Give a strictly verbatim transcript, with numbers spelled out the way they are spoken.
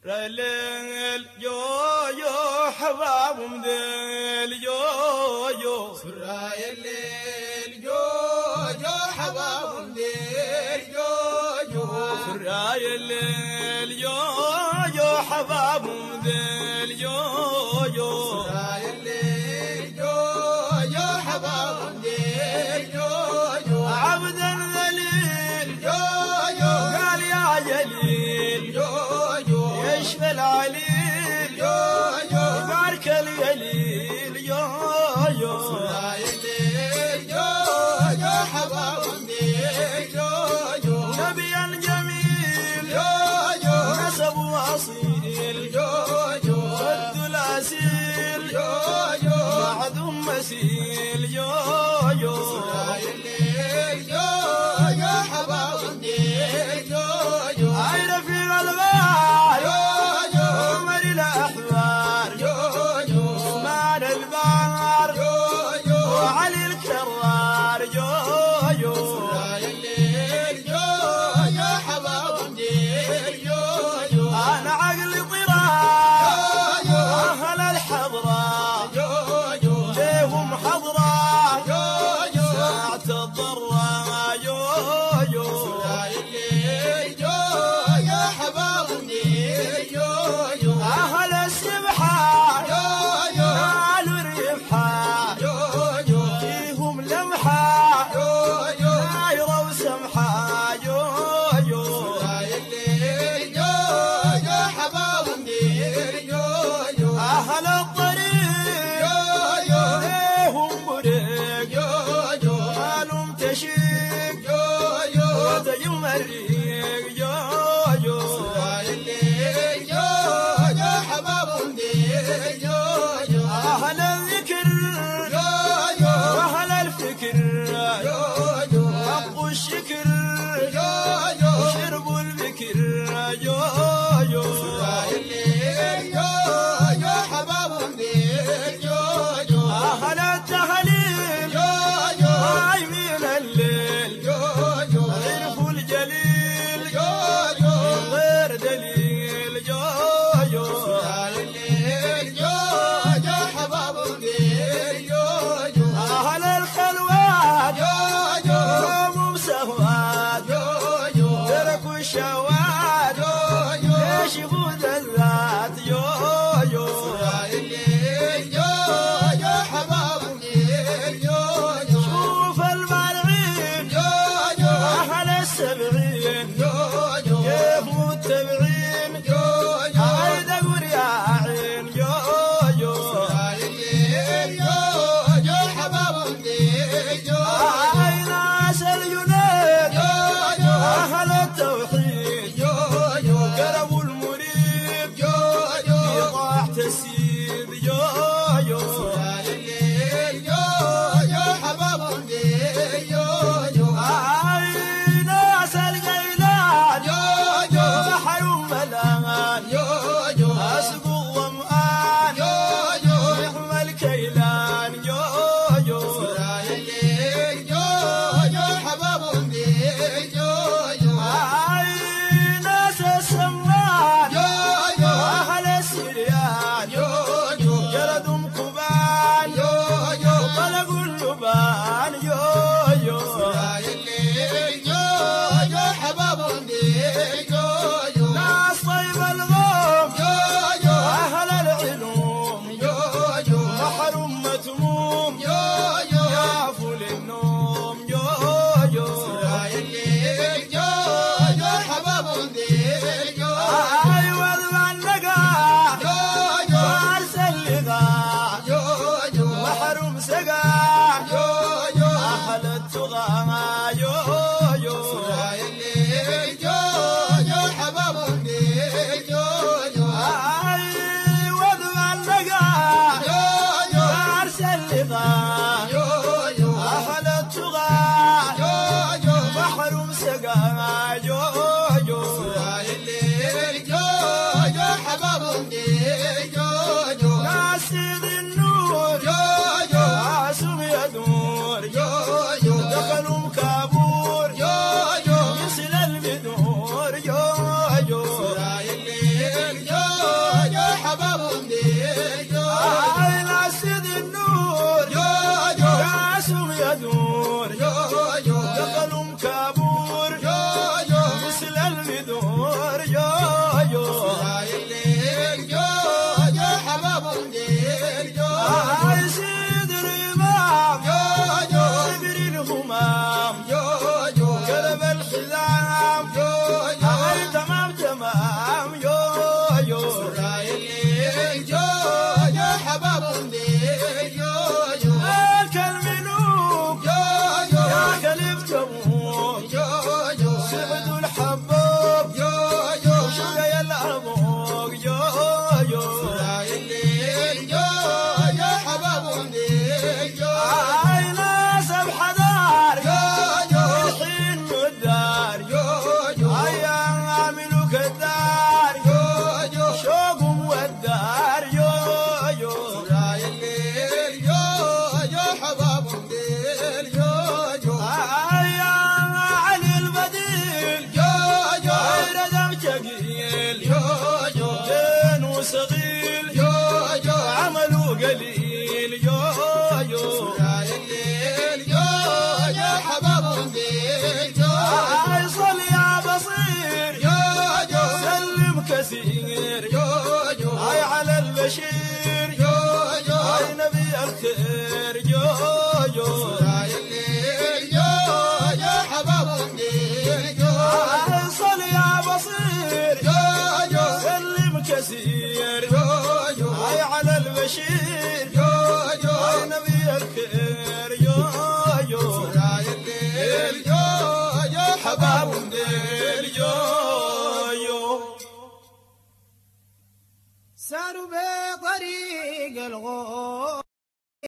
الليل جو جو حباب مذيل جو جو سراي الليل جو جو حباب مذيل جو جو سراي الليل جو جو حباب مذيل جو جو سراي الليل جو جو حباب مذيل جو جو عبد ذليل جو جو قال يا جليل جو جو يشفى العليل جو جو بارك اليليل جو جو سراي الليل جو جو حباب مذيل جو جو نبيا جميل جو جو نسب واصيل جو جو صد الاسيل جو جو بعد مسيل جو جو سراي الليل جو جو حباب مذيل جو جو عين في الغار جو جو عمر الاحبار جو جو عثمان البار جو جو وعلي الكرار جو جو سراي الليل جو جو حباب مذيل جو جو انا عقلي طرار جو اهل الحضره جو جو ليهم حضره جو جو ساعة الضرة جو جو سراي الليل جو جو حباب مذيل جو جو أهل السبحة جو جو نالوا الربحة جو جو فيهم لمحة جو جو دايرة وسمحة جو جو سراي الليل جو جو حباب مذيل جو جو أهل الطريق جو جو ليهم بريق جو جو مالهم تشيق جو جو وتجم الريق جو جو سراي الليل جو جو حباب مذيل جو جو أهل الذكر جو جو وأهل الفكر جو جو حقوا الشكر جو جو شربوا البكر جو جو سراي الليل جو جو حباب مذيل جو جو أهل التهليل جو جو قايمين الليل جو جو عرفوا الجليل جو جو غير دليل جو جو سراي الليل جو جو حباب مذيل جو جو أهل الخلوات جو جو قاموا بسهوات جو جو تركوا الشهوات جو جو يشفوا كثير يو يو هاي على البشير يو يو هاي نبي الخير يو يو يا الليل يو يا حباب النيل يو صل يا بصير يو يو سلم كثير يو يو هاي على البشير يو يو هاي نبي الخير يو يو يا الليل يو يا حباب الليل يو يو ساروا بطريق الغور